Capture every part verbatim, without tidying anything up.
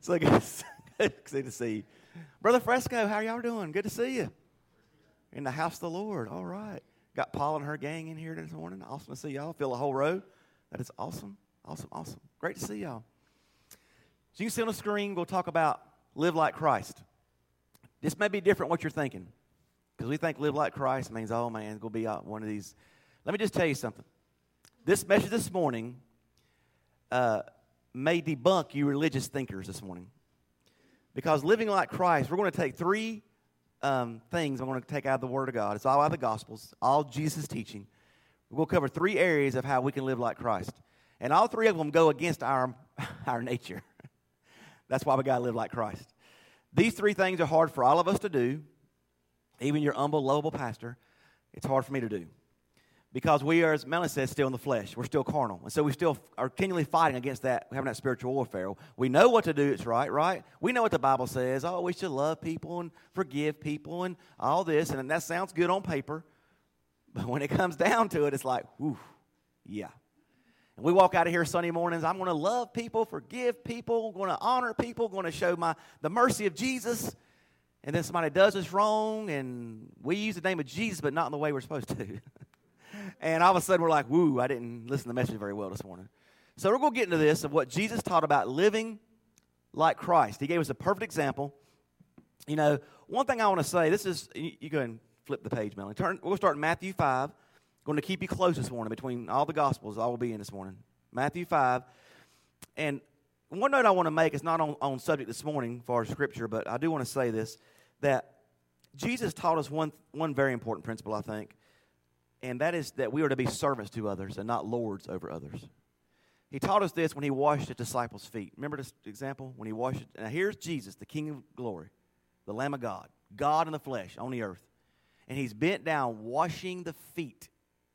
So good, good to see you. Brother Fresco, how y'all doing? Good to see you. In the house of the Lord. All right. Got Paul and her gang in here this morning. Awesome to see y'all. Fill a whole row. That is awesome. Awesome, awesome. Great to see y'all. So you can see on the screen, we'll talk about live like Christ. This may be different what you're thinking. Because we think live like Christ means, oh man, it's going to be one of these. Let me just tell you something. This message this morning uh, may debunk you religious thinkers this morning. Because living like Christ, we're going to take three um, things I'm going to take out of the Word of God. It's all out of the Gospels, all Jesus' teaching. We're going to cover three areas of how we can live like Christ. And all three of them go against our, our nature. That's why we got to live like Christ. These three things are hard for all of us to do. Even your humble, lovable pastor, it's hard for me to do. Because we are, as Melanie says, still in the flesh. We're still carnal. And so we still are continually fighting against that, having that spiritual warfare. We know what to do. It's right, right? We know what the Bible says. Oh, we should love people and forgive people and all this. And that sounds good on paper. But when it comes down to it, it's like, whew, yeah. And we walk out of here Sunday mornings, I'm going to love people, forgive people, I'm going to honor people, going to show my the mercy of Jesus. And then somebody does us wrong, and we use the name of Jesus, but not in the way we're supposed to. And all of a sudden, we're like, woo, I didn't listen to the message very well this morning. So we're going to get into this of what Jesus taught about living like Christ. He gave us a perfect example. You know, one thing I want to say, this is, you, you go ahead and flip the page, Melanie. Turn, we'll start in Matthew five. Going to keep you close this morning between all the Gospels I will be in this morning. Matthew five. And one note I want to make is not on, on subject this morning for our Scripture, but I do want to say this, that Jesus taught us one, one very important principle, I think. And that is that we are to be servants to others and not lords over others. He taught us this when he washed the disciples' feet. Remember this example? When he washed it. Now here's Jesus, the King of glory, the Lamb of God, God in the flesh on the earth. And he's bent down washing the feet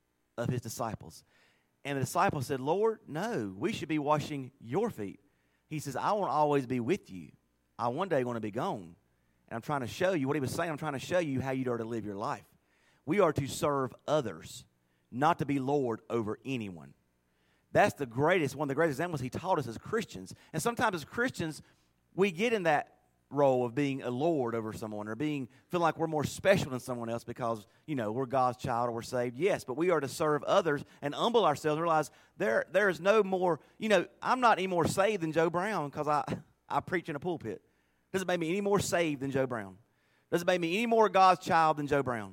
of his disciples. And the disciples said, Lord, no, we should be washing your feet. He says, I won't always be with you. I one day going to be gone. And I'm trying to show you, what he was saying, I'm trying to show you how you are to live your life. We are to serve others, not to be lord over anyone. That's the greatest, one of the greatest examples he taught us as Christians. And sometimes as Christians, we get in that role of being a lord over someone or being feel like we're more special than someone else because, you know, we're God's child or we're saved. Yes, but we are to serve others and humble ourselves and realize there there is no more, you know, I'm not any more saved than Joe Brown because I, I preach in a pulpit. Doesn't make me any more saved than Joe Brown. Doesn't make me any more God's child than Joe Brown.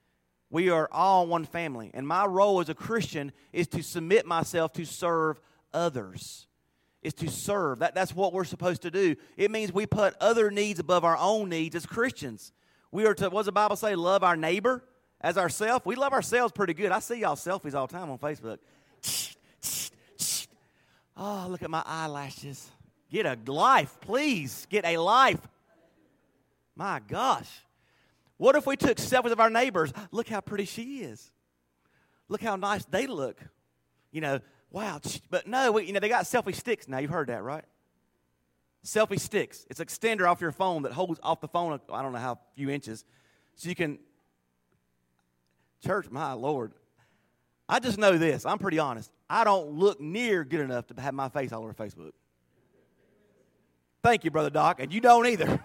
We are all one family. And my role as a Christian is to submit myself to serve others. Is to serve. That, that's what we're supposed to do. It means we put other needs above our own needs as Christians. We are to, what does the Bible say? Love our neighbor as ourselves. We love ourselves pretty good. I see y'all selfies all the time on Facebook. Oh, look at my eyelashes. Get a life, please. Get a life. My gosh. What if we took selfies of our neighbors? Look how pretty she is. Look how nice they look. You know, wow. But no, we, you know, they got selfie sticks now. You've heard that, right? Selfie sticks. It's an extender off your phone that holds off the phone, I don't know how few inches. So you can, church, my Lord. I just know this. I'm pretty honest. I don't look near good enough to have my face all over Facebook. Thank you, Brother Doc. And you don't either.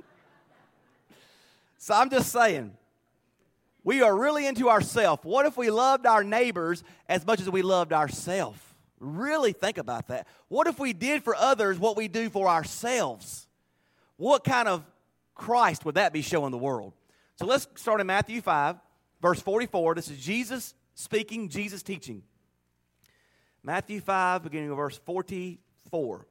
So I'm just saying, we are really into ourselves. What if we loved our neighbors as much as we loved ourselves? Really think about that. What if we did for others what we do for ourselves? What kind of Christ would that be showing the world? So let's start in Matthew five, verse forty-four. This is Jesus speaking, Jesus teaching. Matthew five, beginning of verse forty-four.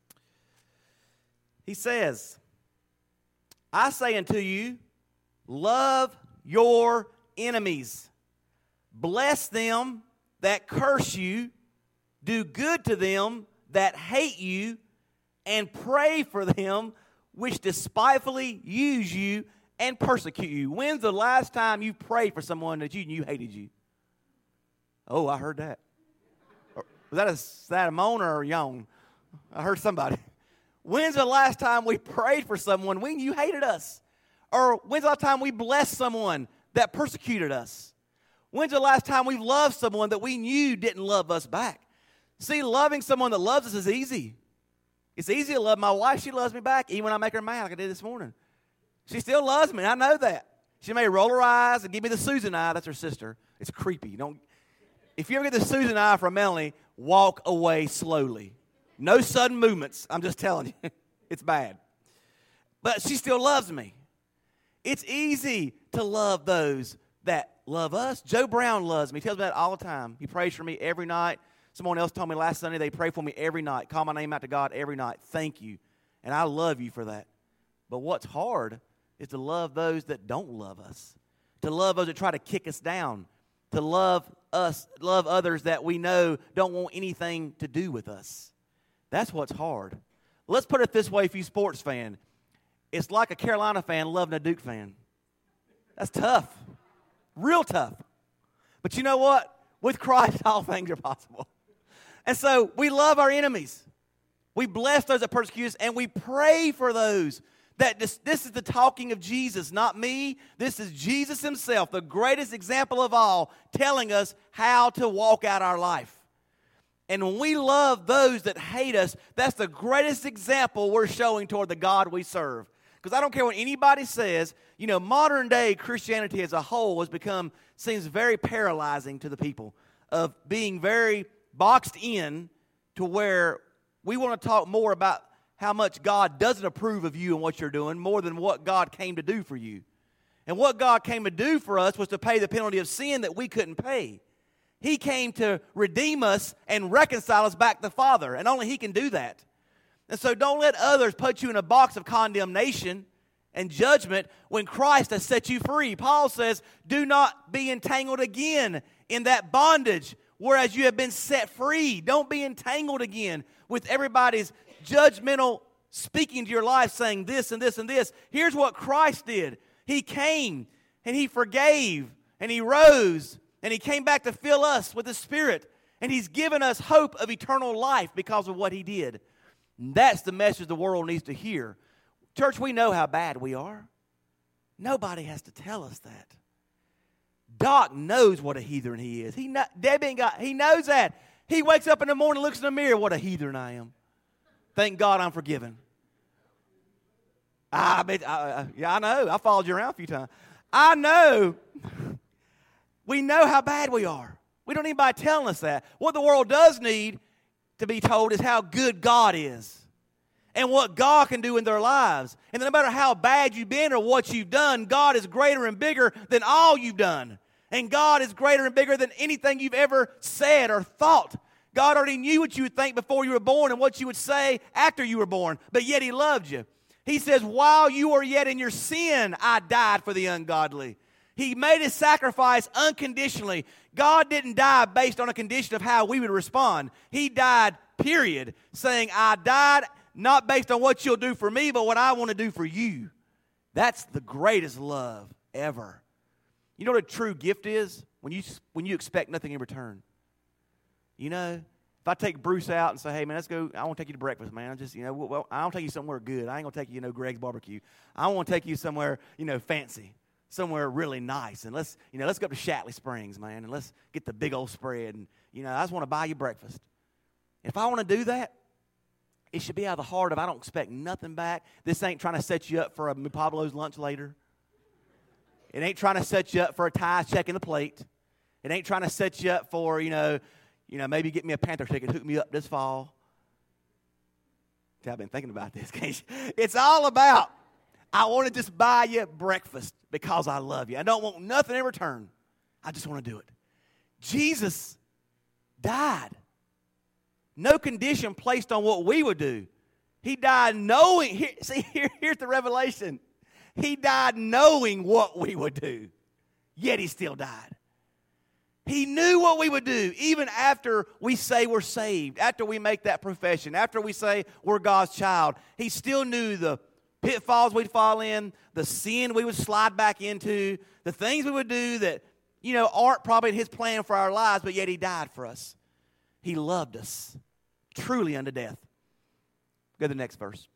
He says, I say unto you, love your enemies. Bless them that curse you. Do good to them that hate you. And pray for them which despitefully use you and persecute you. When's the last time you prayed for someone that you knew hated you? Oh, I heard that. Was that a, was that a moan or a yawn? I heard somebody. When's the last time we prayed for someone we knew hated us? Or when's the last time we blessed someone that persecuted us? When's the last time we loved someone that we knew didn't love us back? See, loving someone that loves us is easy. It's easy to love my wife. She loves me back, even when I make her mad like I did this morning. She still loves me. I know that. She may roll her eyes and give me the Susan eye. That's her sister. It's creepy. You don't. If you ever get the Susan eye from Melanie, walk away slowly. No sudden movements. I'm just telling you. It's bad. But she still loves me. It's easy to love those that love us. Joe Brown loves me. He tells me that all the time. He prays for me every night. Someone else told me last Sunday they pray for me every night. Call my name out to God every night. Thank you. And I love you for that. But what's hard is to love those that don't love us. To love those that try to kick us down. To love us, love others that we know don't want anything to do with us. That's what's hard. Let's put it this way, if you sports fan. It's like a Carolina fan loving a Duke fan. That's tough. Real tough. But you know what? With Christ, all things are possible. And so we love our enemies. We bless those that persecute us, and we pray for those. That this, this is the talking of Jesus, not me. This is Jesus himself, the greatest example of all, telling us how to walk out our life. And when we love those that hate us, that's the greatest example we're showing toward the God we serve. Because I don't care what anybody says, you know, modern day Christianity as a whole has become, seems very paralyzing to the people, of being very boxed in to where we want to talk more about how much God doesn't approve of you and what you're doing more than what God came to do for you. And what God came to do for us was to pay the penalty of sin that we couldn't pay. He came to redeem us and reconcile us back to the Father, and only He can do that. And so don't let others put you in a box of condemnation and judgment when Christ has set you free. Paul says, do not be entangled again in that bondage, whereas you have been set free. Don't be entangled again with everybody's judgmental speaking to your life saying this and this and this. Here's what Christ did. He came and He forgave and He rose and He came back to fill us with His Spirit. And He's given us hope of eternal life because of what He did. And that's the message the world needs to hear. Church, we know how bad we are. Nobody has to tell us that. Doc knows what a heathen he is. He not, Debbie ain't got, he knows that. He wakes up in the morning, looks in the mirror, what a heathen I am. Thank God I'm forgiven. I, I, I, yeah, I know. I followed you around a few times. I know. We know how bad we are. We don't need anybody telling us that. What the world does need to be told is how good God is and what God can do in their lives. And no matter how bad you've been or what you've done, God is greater and bigger than all you've done. And God is greater and bigger than anything you've ever said or thought. God already knew what you would think before you were born and what you would say after you were born, but yet He loved you. He says, while you were yet in your sin, I died for the ungodly. He made His sacrifice unconditionally. God didn't die based on a condition of how we would respond. He died, period, saying, I died not based on what you'll do for me, but what I want to do for you. That's the greatest love ever. You know what a true gift is? When you, when you expect nothing in return. You know, if I take Bruce out and say, hey, man, let's go, I want to take you to breakfast, man. I just, you know, well, I want to take you somewhere good. I ain't going to take you, you know, Greg's Barbecue. I want to take you somewhere, you know, fancy. Somewhere really nice, and let's, you know, let's go up to Shatley Springs, man, and let's get the big old spread, and, you know, I just want to buy you breakfast. If I want to do that, it should be out of the heart of I don't expect nothing back. This ain't trying to set you up for a Pablo's lunch later. It ain't trying to set you up for a tie check in the plate. It ain't trying to set you up for, you know, you know, maybe get me a Panther ticket, hook me up this fall. See, I've been thinking about this. It's all about, I want to just buy you breakfast because I love you. I don't want nothing in return. I just want to do it. Jesus died. No condition placed on what we would do. He died knowing, here, see, here, here's the revelation. He died knowing what we would do, yet He still died. He knew what we would do even after we say we're saved, after we make that profession, after we say we're God's child. He still knew the pitfalls we'd fall in, the sin we would slide back into, the things we would do that, you know, aren't probably His plan for our lives, but yet He died for us. He loved us truly unto death. Go to the next verse.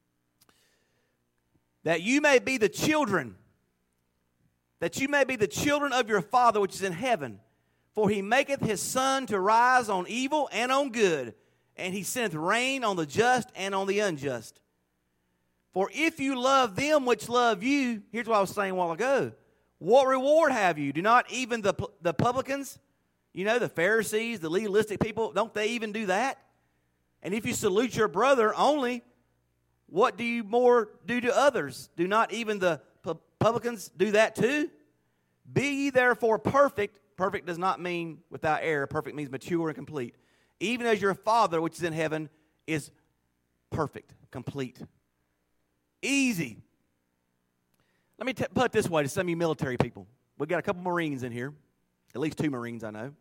That you may be the children, that you may be the children of your Father which is in heaven. For He maketh His sun to rise on evil and on good, and he sendeth rain on the just and on the unjust. For if you love them which love you, here's what I was saying a while ago. What reward have you? Do not even the, the publicans, you know, the Pharisees, the legalistic people, don't they even do that? And if you salute your brother only, what do you more do to others? Do not even the publicans do that too? Be ye therefore perfect. Perfect does not mean without error. Perfect means mature and complete. Even as your Father which is in heaven is perfect, complete. Easy. Let me t- put it this way to some of you military people. We've got a couple Marines in here. At least two Marines I know.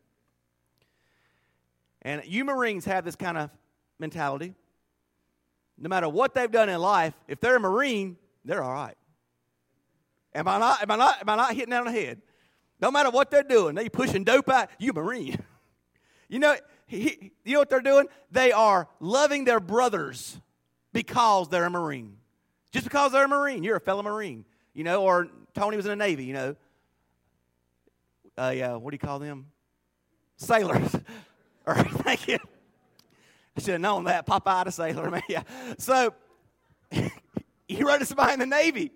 And you Marines have this kind of mentality. No matter what they've done in life, if they're a Marine, they're all right. Am I not? Am I not? Am I not hitting that on the head? No matter what they're doing, they pushing dope out. You Marine. You know, he, you know what they're doing? They are loving their brothers because they're a Marine. Just because they're a Marine, you're a fellow Marine. You know, or Tony was in the Navy. You know, uh, yeah. What do you call them? Sailors. All right, thank you. I should have known that. Popeye the sailor, man. Yeah. So you run to somebody in the Navy.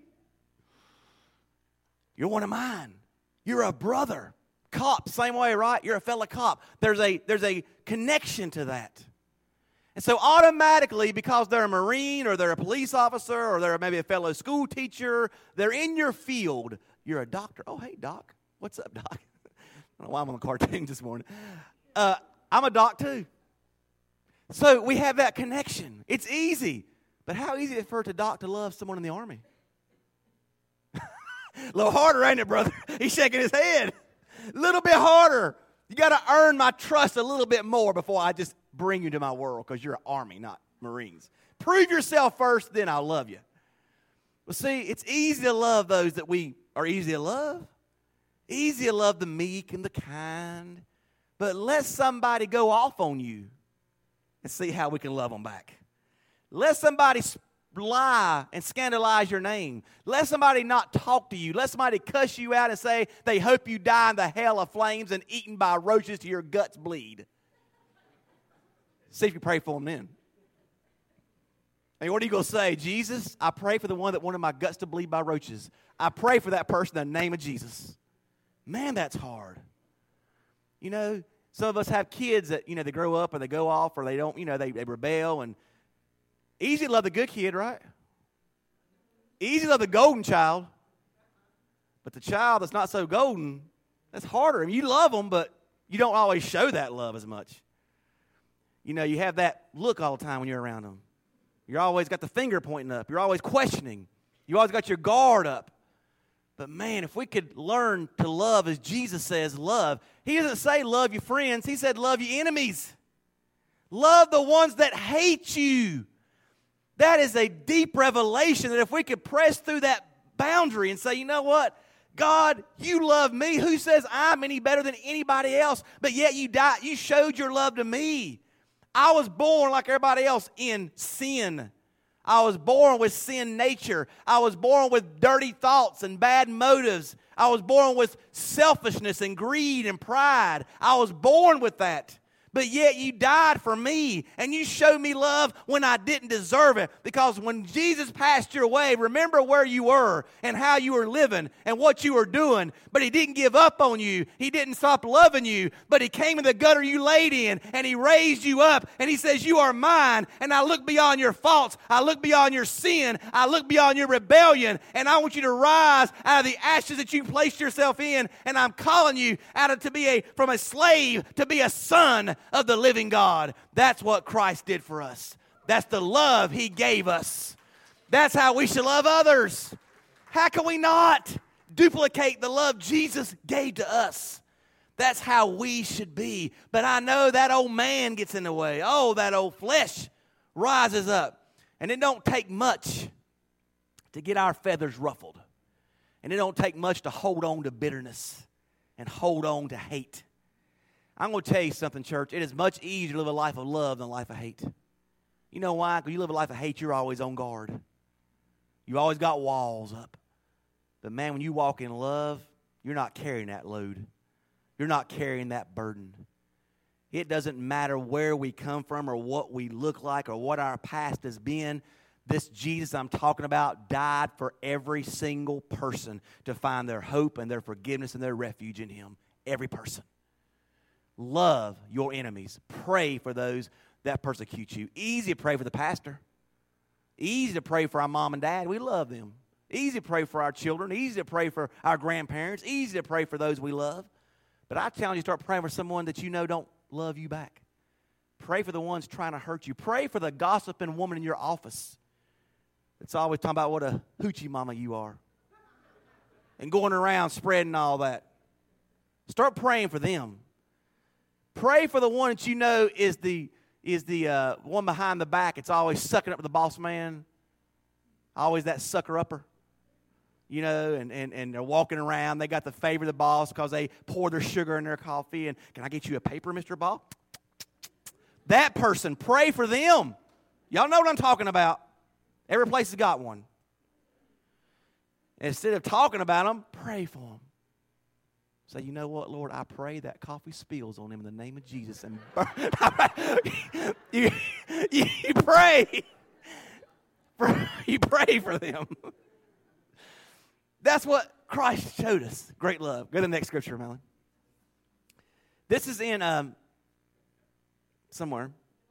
You're one of mine. You're a brother. Cop, same way, right? You're a fellow cop. There's a, there's a connection to that. And so automatically, because they're a Marine or they're a police officer or they're maybe a fellow school teacher, they're in your field. You're a doctor. Oh, hey, Doc. What's up, Doc? I don't know why I'm on the cartoons this morning. Uh, I'm a doc, too. So we have that connection. It's easy. But how easy is it for a doc to love someone in the Army? A little harder, ain't it, brother? He's shaking his head. A little bit harder. You got to earn my trust a little bit more before I just bring you to my world, because you're an Army, not Marines. Prove yourself first, then I'll love you. Well, see, it's easy to love those that we are easy to love. Easy to love the meek and the kind. But let somebody go off on you and see how we can love them back. Let somebody lie and scandalize your name. Let somebody not talk to you. Let somebody cuss you out and say they hope you die in the hell of flames and eaten by roaches till your guts bleed. See if you pray for them then. And what are you going to say? Jesus, I pray for the one that wanted my guts to bleed by roaches. I pray for that person in the name of Jesus. Man, that's hard. You know, some of us have kids that, you know, they grow up or they go off or they don't, you know, they, they rebel. And easy to love the good kid, right? Easy to love the golden child. But the child that's not so golden, that's harder. I mean, you love them, but you don't always show that love as much. You know, you have that look all the time when you're around them. You're always got the finger pointing up. You're always questioning. You always got your guard up. But man, if we could learn to love as Jesus says love. He doesn't say love your friends. He said love your enemies. Love the ones that hate you. That is a deep revelation that if we could press through that boundary and say, you know what? God, you love me. Who says I'm any better than anybody else? But yet you died. You showed your love to me. I was born like everybody else in sin. I was born with sin nature. I was born with dirty thoughts and bad motives. I was born with selfishness and greed and pride. I was born with that. But yet you died for me, and you showed me love when I didn't deserve it. Because when Jesus passed your way, remember where you were and how you were living and what you were doing. But he didn't give up on you. He didn't stop loving you. But he came in the gutter you laid in, and he raised you up. And he says, you are mine. And I look beyond your faults. I look beyond your sin. I look beyond your rebellion. And I want you to rise out of the ashes that you placed yourself in. And I'm calling you out of to be a from a slave to be a son of the living God. That's what Christ did for us. That's the love he gave us. That's how we should love others. How can we not duplicate the love Jesus gave to us? That's how we should be. But I know that old man gets in the way. Oh, that old flesh rises up. And it don't take much to get our feathers ruffled. And it don't take much to hold on to bitterness and hold on to hate. I'm going to tell you something, church. It is much easier to live a life of love than a life of hate. You know why? Because you live a life of hate, you're always on guard. You always got walls up. But man, when you walk in love, you're not carrying that load. You're not carrying that burden. It doesn't matter where we come from or what we look like or what our past has been. This Jesus I'm talking about died for every single person to find their hope and their forgiveness and their refuge in him. Every person. Love your enemies. Pray for those that persecute you. Easy to pray for the pastor. Easy to pray for our mom and dad. We love them. Easy to pray for our children. Easy to pray for our grandparents. Easy to pray for those we love. But I challenge you to start praying for someone that you know don't love you back. Pray for the ones trying to hurt you. Pray for the gossiping woman in your office that's always talking about what a hoochie mama you are and going around spreading all that. Start praying for them. Pray for the one that you know is the is the uh, one behind the back. It's always sucking up to the boss man. Always that sucker-upper. You know, and, and, and they're walking around. They got the favor of the boss because they pour their sugar in their coffee. And can I get you a paper, Mister Boss? That person, pray for them. Y'all know what I'm talking about. Every place has got one. And instead of talking about them, pray for them. Say, you know what, Lord, I pray that coffee spills on him in the name of Jesus. And you, you, you pray. You pray for them. That's what Christ showed us. Great love. Go to the next scripture, Melon. This is in um, somewhere.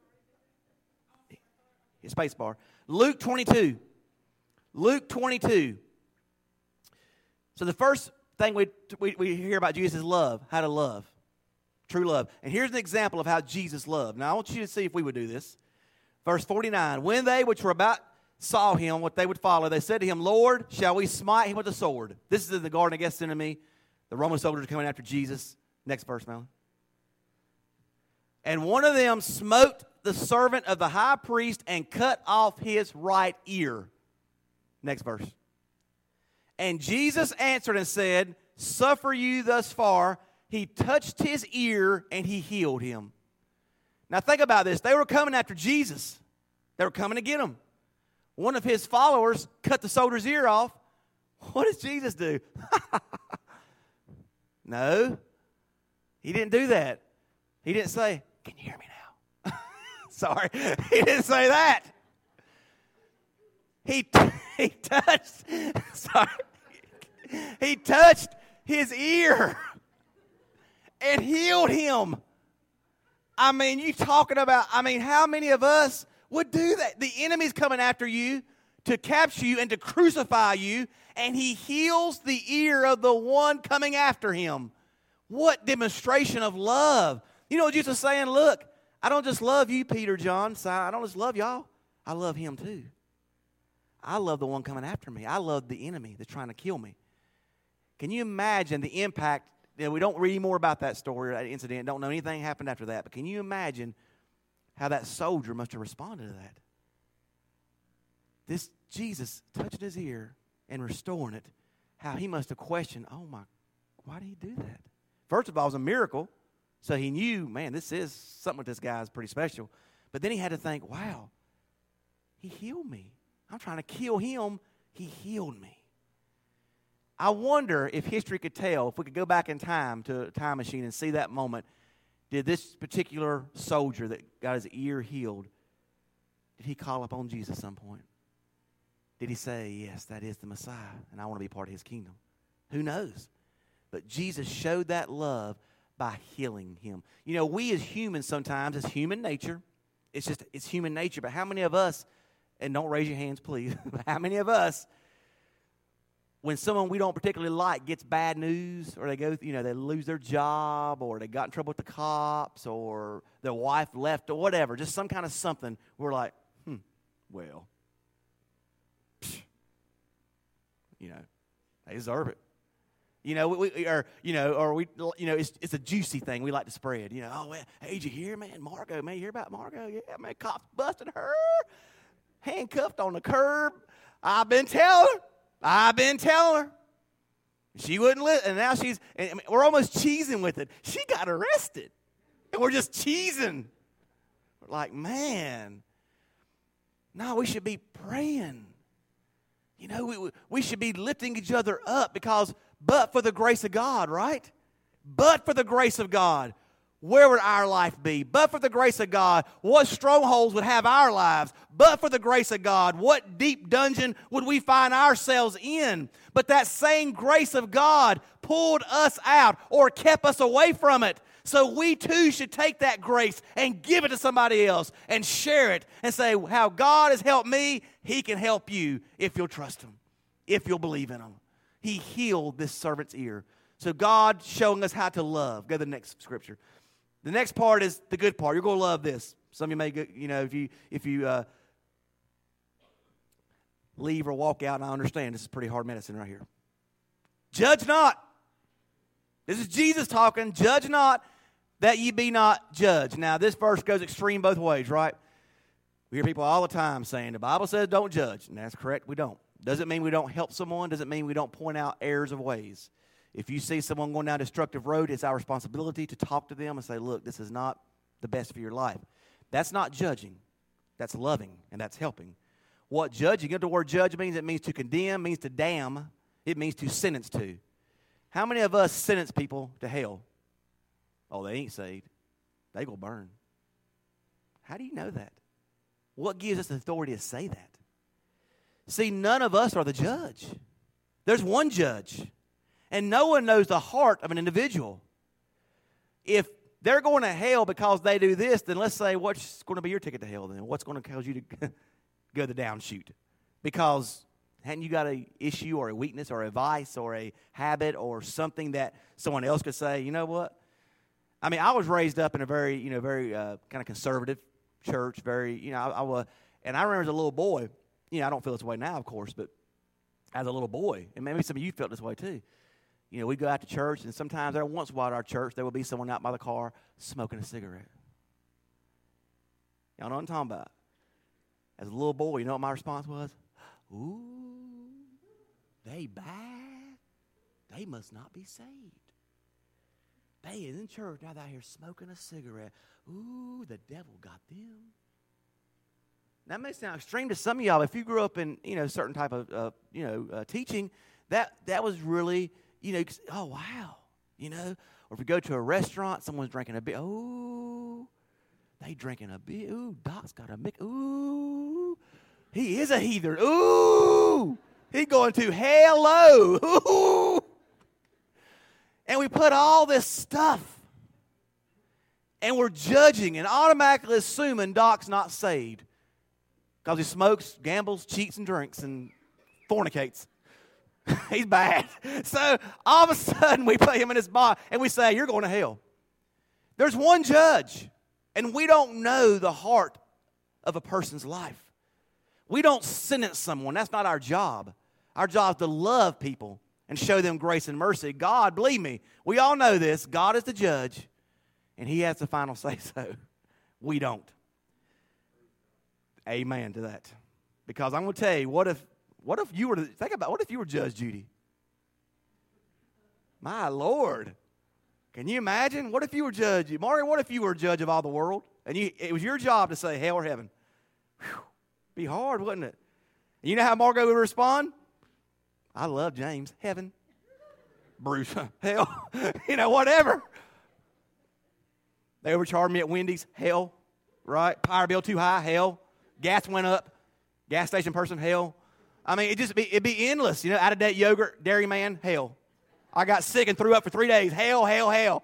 Space bar. Luke twenty-two. Luke twenty-two. So the first thing we, we, we hear about Jesus is love. How to love. True love. And here's an example of how Jesus loved. Now I want you to see if we would do this. Verse forty-nine. When they which were about saw him, what they would follow, they said to him, Lord, shall we smite him with a sword? This is in the Garden of Gethsemane. The Roman soldiers are coming after Jesus. Next verse, Melon. And one of them smote the servant of the high priest and cut off his right ear. Next verse. And Jesus answered and said, suffer you thus far. He touched his ear and he healed him. Now think about this. They were coming after Jesus. They were coming to get him. One of his followers cut the soldier's ear off. What does Jesus do? No. He didn't do that. He didn't say, can you hear me now? Sorry. He didn't say that. He, t- he touched, sorry. He touched his ear and healed him. I mean, you talking about, I mean, how many of us would do that? The enemy's coming after you to capture you and to crucify you, and he heals the ear of the one coming after him. What demonstration of love. You know what Jesus is saying? Look, I don't just love you, Peter, John, Simon. I don't just love y'all. I love him too. I love the one coming after me. I love the enemy that's trying to kill me. Can you imagine the impact? You know, we don't read more about that story or that incident. Don't know anything happened after that. But can you imagine how that soldier must have responded to that? This Jesus touching his ear and restoring it, how he must have questioned, oh my, why did he do that? First of all, it was a miracle. So he knew, man, this is something with this guy is pretty special. But then he had to think, wow, he healed me. I'm trying to kill him. He healed me. I wonder if history could tell, if we could go back in time to a time machine and see that moment, did this particular soldier that got his ear healed, did he call upon Jesus at some point? Did he say, yes, that is the Messiah, and I want to be part of his kingdom? Who knows? But Jesus showed that love by healing him. You know, we as humans sometimes, it's human nature. It's just, it's human nature. But how many of us, and don't raise your hands, please, but how many of us, when someone we don't particularly like gets bad news, or they go, you know, they lose their job, or they got in trouble with the cops, or their wife left, or whatever, just some kind of something, we're like, hmm, well, psh, you know, they deserve it. You know, we, we or you know, or we, you know, it's it's a juicy thing we like to spread. You know, oh, well, hey, did you hear, man? Margot, man, you hear about Margot? Yeah, man, cops busted her, handcuffed on the curb. I've been telling her. I've been telling her. She wouldn't listen, and now she's. And we're almost cheesing with it. She got arrested, and we're just cheesing. We're like, man, no, we should be praying. You know, we we should be lifting each other up because. But for the grace of God, right? But for the grace of God, where would our life be? But for the grace of God, what strongholds would have our lives? But for the grace of God, what deep dungeon would we find ourselves in? But that same grace of God pulled us out or kept us away from it. So we too should take that grace and give it to somebody else and share it and say, how God has helped me, He can help you if you'll trust Him, if you'll believe in Him. He healed this servant's ear. So God showing us how to love. Go to the next scripture. The next part is the good part. You're going to love this. Some of you may, go, you know, if you if you uh, leave or walk out, and I understand this is pretty hard medicine right here. Judge not. This is Jesus talking. Judge not that ye be not judged. Now, this verse goes extreme both ways, right? We hear people all the time saying, the Bible says don't judge. And that's correct, we don't. Doesn't mean we don't help someone. Doesn't mean we don't point out errors of ways. If you see someone going down a destructive road, it's our responsibility to talk to them and say, look, this is not the best for your life. That's not judging. That's loving, and that's helping. What judging, you know what the word judge means? It means to condemn, means to damn. It means to sentence to. How many of us sentence people to hell? Oh, they ain't saved. They gonna burn. How do you know that? What gives us the authority to say that? See, none of us are the judge. There's one judge. And no one knows the heart of an individual. If they're going to hell because they do this, then let's say, what's going to be your ticket to hell then? What's going to cause you to go the down chute? Because hadn't you got an issue or a weakness or a vice or a habit or something that someone else could say, you know what? I mean, I was raised up in a very, you know, very uh, kind of conservative church, very, you know, I, I was, and I remember as a little boy, you know, I don't feel this way now, of course, but as a little boy, and maybe some of you felt this way too. You know, we'd go out to church, and sometimes there once while at our church, there would be someone out by the car smoking a cigarette. Y'all know what I'm talking about. As a little boy, you know what my response was? Ooh, they bad. They must not be saved. They is in church, now they're out here smoking a cigarette. Ooh, the devil got them. That may sound extreme to some of y'all. If you grew up in, you know, certain type of, uh, you know, uh, teaching, that that was really... You know, oh, wow, you know. Or if you go to a restaurant, someone's drinking a beer. Oh, they drinking a beer. Ooh, Doc's got a mic. Ooh, he is a heathen. Ooh, he going to hello. Ooh. And we put all this stuff, and we're judging and automatically assuming Doc's not saved because he smokes, gambles, cheats, and drinks, and fornicates. He's bad. So all of a sudden we put him in his body and we say, you're going to hell. There's one judge, and we don't know the heart of a person's life. We don't sentence someone. That's not our job. Our job is to love people and show them grace and mercy. God, believe me, we all know this. God is the judge, and He has the final say so. We don't. Amen to that. Because I'm going to tell you, what if What if you were to, think about, what if you were Judge Judy? My Lord. Can you imagine? What if you were Judge, Mario, what if you were Judge of all the world? And you, it was your job to say hell or heaven. Whew, be hard, wouldn't it? And you know how Margot would respond? I love James. Heaven. Bruce. Hell. You know, whatever. They overcharged me at Wendy's. Hell. Right? Power bill too high. Hell. Gas went up. Gas station person. Hell. I mean, it just be, it'd be endless, you know, out-of-date yogurt, Dairy Man, hell. I got sick and threw up for three days, hell, hell, hell.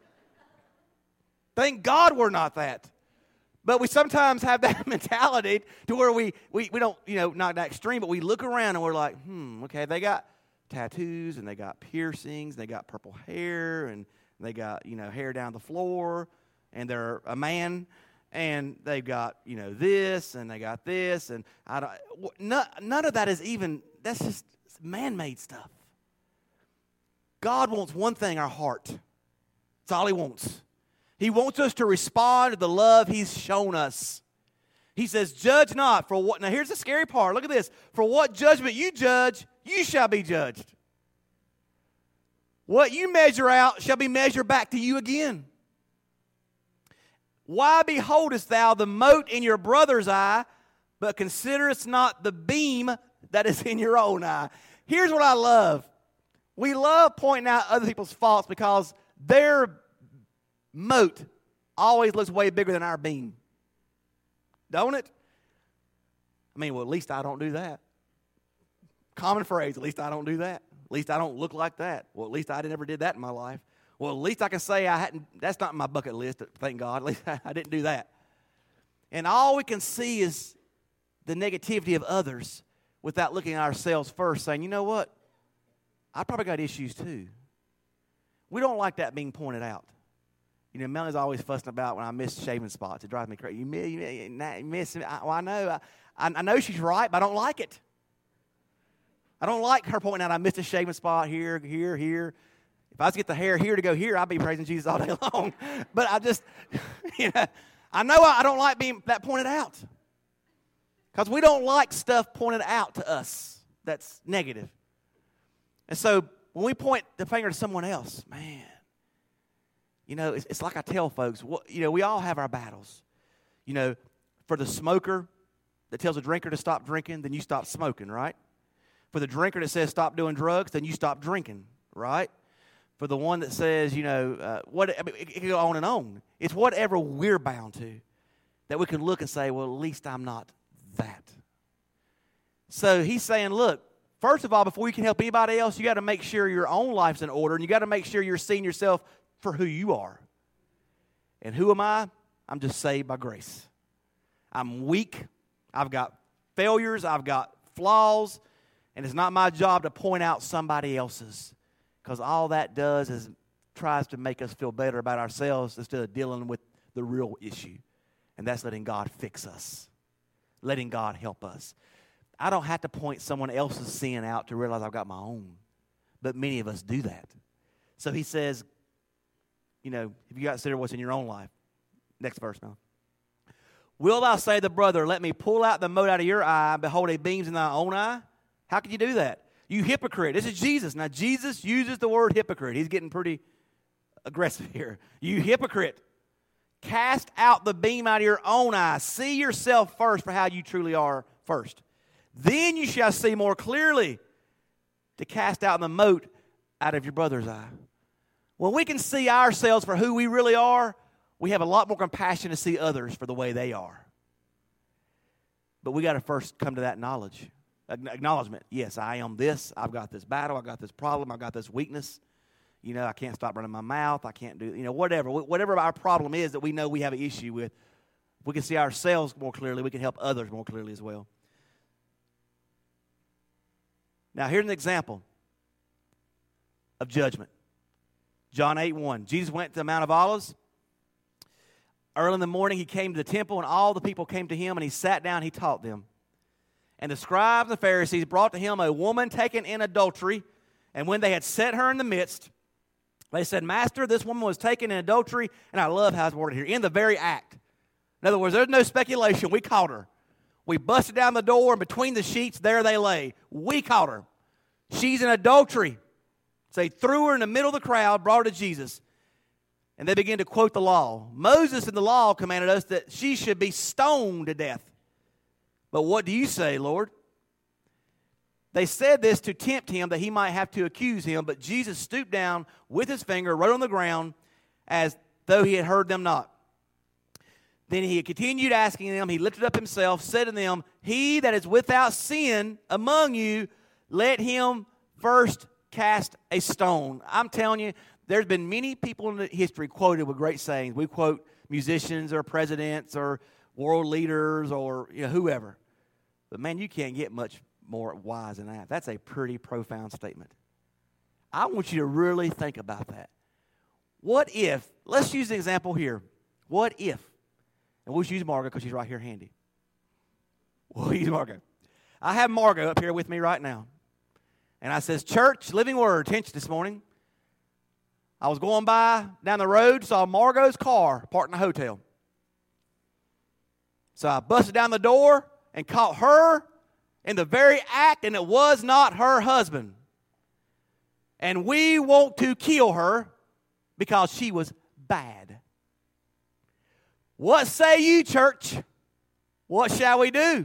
Thank God we're not that. But we sometimes have that mentality to where we, we, we don't, you know, not that extreme, but we look around and we're like, hmm, okay, they got tattoos and they got piercings, and they got purple hair, and they got, you know, hair down the floor, and they're a man. And they've got, you know, this, and they got this, and I don't, none, none of that is even, that's just man-made stuff. God wants one thing, our heart. That's all He wants. He wants us to respond to the love He's shown us. He says, judge not for what, now here's the scary part, look at this. For what judgment you judge, you shall be judged. What you measure out shall be measured back to you again. Why beholdest thou the mote in your brother's eye, but considerest not the beam that is in your own eye? Here's what I love. We love pointing out other people's faults because they're moat always looks way bigger than our beam. Don't it? I mean, well, at least I don't do that. Common phrase, at least I don't do that. At least I don't look like that. Well, at least I never did that in my life. Well, at least I can say I hadn't, that's not my bucket list, thank God. At least I didn't do that. And all we can see is the negativity of others without looking at ourselves first, saying, you know what? I probably got issues too. We don't like that being pointed out. You know, Melanie's always fussing about when I miss shaving spots. It drives me crazy. You miss, you miss I, well, I know. I, I know she's right, but I don't like it. I don't like her pointing out I missed a shaving spot here, here, here. If I was to get the hair here to go here, I'd be praising Jesus all day long. But I just, you know, I know I don't like being that pointed out. Because we don't like stuff pointed out to us that's negative. And so when we point the finger to someone else, man, you know, it's, it's like I tell folks, what, you know, we all have our battles. You know, for the smoker that tells a drinker to stop drinking, then you stop smoking, right? For the drinker that says stop doing drugs, then you stop drinking, right? For the one that says, you know, uh, what I mean, it, it can go on and on. It's whatever we're bound to that we can look and say, well, at least I'm not that. So he's saying, look, first of all, before you can help anybody else, you got to make sure your own life's in order, and you got to make sure you're seeing yourself for who you are. And who am I? I'm just saved by grace. I'm weak. I've got failures. I've got flaws. And it's not my job to point out somebody else's, because all that does is tries to make us feel better about ourselves instead of dealing with the real issue. And that's letting God fix us, letting God help us. I don't have to point someone else's sin out to realize I've got my own, but many of us do that. So he says, you know, if you got to consider what's in your own life. Next verse now. Will thou say to the brother, let me pull out the mote out of your eye, behold, a beam's in thy own eye? How can you do that? You hypocrite. This is Jesus. Now, Jesus uses the word hypocrite. He's getting pretty aggressive here. You hypocrite. Cast out the beam out of your own eye. See yourself first for how you truly are first. Then you shall see more clearly to cast out the mote out of your brother's eye. When we can see ourselves for who we really are, we have a lot more compassion to see others for the way they are. But we got to first come to that knowledge. Acknowledgement. Yes, I am this. I've got this battle. I've got this problem. I've got this weakness. You know, I can't stop running my mouth. I can't do, you know, whatever. Whatever our problem is that we know we have an issue with, if we can see ourselves more clearly, we can help others more clearly as well. Now, here's an example of judgment. John eight one. Jesus went to the Mount of Olives. Early in the morning, he came to the temple, and all the people came to him, and he sat down, he taught them. And the scribes and the Pharisees brought to him a woman taken in adultery. And when they had set her in the midst, they said, Master, this woman was taken in adultery. And I love how it's worded here, in the very act. In other words, there's no speculation. We caught her. We busted down the door, and between the sheets, there they lay. We caught her. She's in adultery. So they threw her in the middle of the crowd, brought her to Jesus. And they began to quote the law. Moses in the law commanded us that she should be stoned to death. But what do you say, Lord? They said this to tempt him, that he might have to accuse him. But Jesus stooped down with his finger, wrote on the ground, as though he had heard them not. Then he continued asking them. He lifted up himself, said to them, He that is without sin among you, let him first cast a stone. I'm telling you, there's been many people in history quoted with great sayings. We quote musicians or presidents or world leaders or you know, whoever. But man, you can't get much more wise than that. That's a pretty profound statement. I want you to really think about that. What if, let's use the example here. What if, and we'll just use Margo because she's right here handy. We'll use Margo. I have Margo up here with me right now. And I says, Church, Living Word, attention this morning. I was going by down the road, saw Margo's car parked in a hotel. So I busted down the door and caught her in the very act, and it was not her husband. And we want to kill her because she was bad. What say you, church? What shall we do?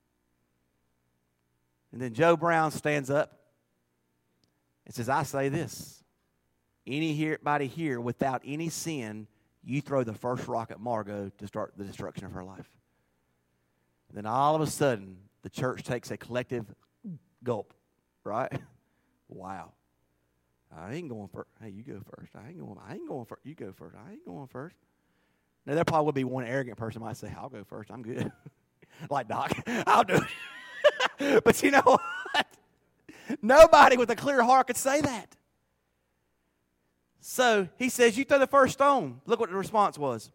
And then Joe Brown stands up and says, I say this. Anybody here without any sin you throw the first rock at Margot to start the destruction of her life. Then all of a sudden, the church takes a collective gulp, right? Wow. I ain't going first. Hey, you go first. I ain't going. I ain't going first. You go first. I ain't going first. Now there probably would be one arrogant person might say, "I'll go first. I'm good." Like Doc, I'll do it. But you know what? Nobody with a clear heart could say that. So he says, "You throw the first stone." Look what the response was.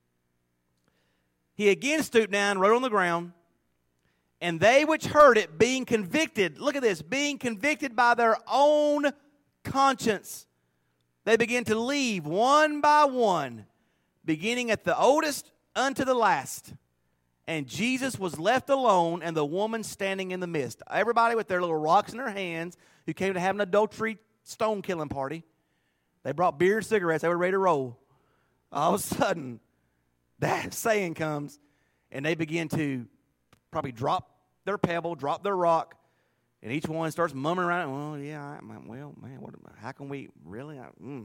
He again stooped down, wrote on the ground, and they which heard it, being convicted, look at this, being convicted by their own conscience, they began to leave one by one, beginning at the oldest unto the last. And Jesus was left alone, and the woman standing in the midst. Everybody with their little rocks in their hands who came to have an adultery stone-killing party. They brought beer and cigarettes. They were ready to roll. All of a sudden, that saying comes, and they begin to probably drop their pebble, drop their rock, and each one starts mumbling around. Well, yeah, I, well, man, what, how can we really? Because mm,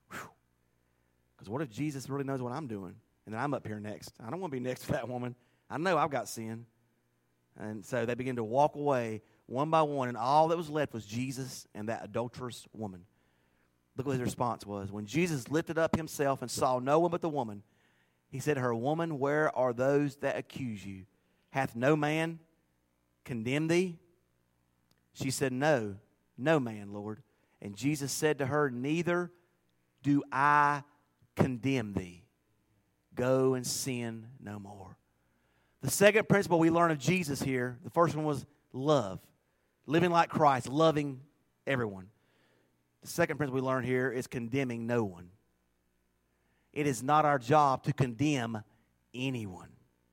what if Jesus really knows what I'm doing, and then I'm up here next? I don't want to be next to that woman. I know I've got sin. And so they begin to walk away one by one, and all that was left was Jesus and that adulterous woman. Look what his response was. When Jesus lifted up himself and saw no one but the woman, he said to her, "Woman, where are those that accuse you? Hath no man condemned thee?" She said, "No, no man, Lord." And Jesus said to her, "Neither do I condemn thee. Go and sin no more." The second principle we learn of Jesus here, the first one was love. Living like Christ, loving everyone. The second principle we learn here is condemning no one. It is not our job to condemn anyone.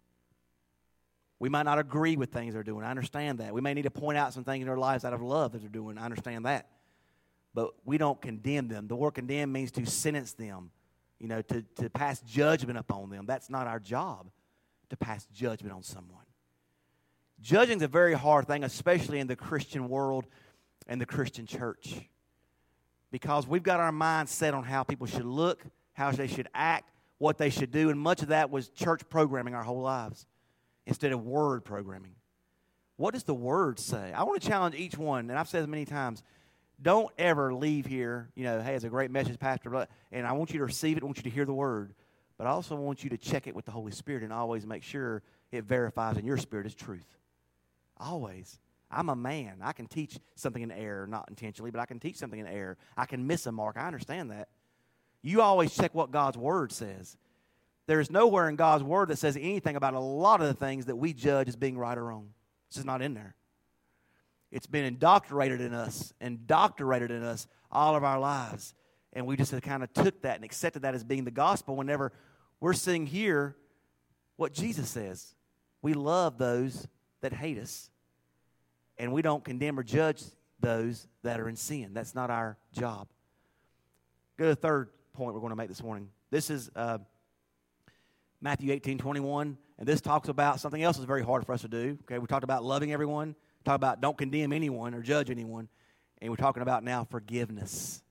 We might not agree with things they're doing. I understand that. We may need to point out some things in their lives out of love that they're doing. I understand that. But we don't condemn them. The word condemn means to sentence them, you know, to, to pass judgment upon them. That's not our job, to pass judgment on someone. Judging is a very hard thing, especially in the Christian world and the Christian church, because we've got our minds set on how people should look, how they should act, what they should do, and much of that was church programming our whole lives instead of word programming. What does the word say? I want to challenge each one, and I've said this many times, don't ever leave here, you know, hey, it's a great message, Pastor, and I want you to receive it, I want you to hear the word, but I also want you to check it with the Holy Spirit and always make sure it verifies in your spirit is truth. Always. I'm a man. I can teach something in error, not intentionally, but I can teach something in error. I can miss a mark. I understand that. You always check what God's Word says. There is nowhere in God's Word that says anything about a lot of the things that we judge as being right or wrong. It's just not in there. It's been indoctrinated in us, indoctrinated in us all of our lives. And we just kind of took that and accepted that as being the gospel whenever we're seeing here what Jesus says. We love those that hate us. And we don't condemn or judge those that are in sin. That's not our job. Go to the third point we're going to make this morning. This is uh, Matthew eighteen twenty-one, and this talks about something else that's very hard for us to do. Okay, we talked about loving everyone, talked about don't condemn anyone or judge anyone, and we're talking about now forgiveness.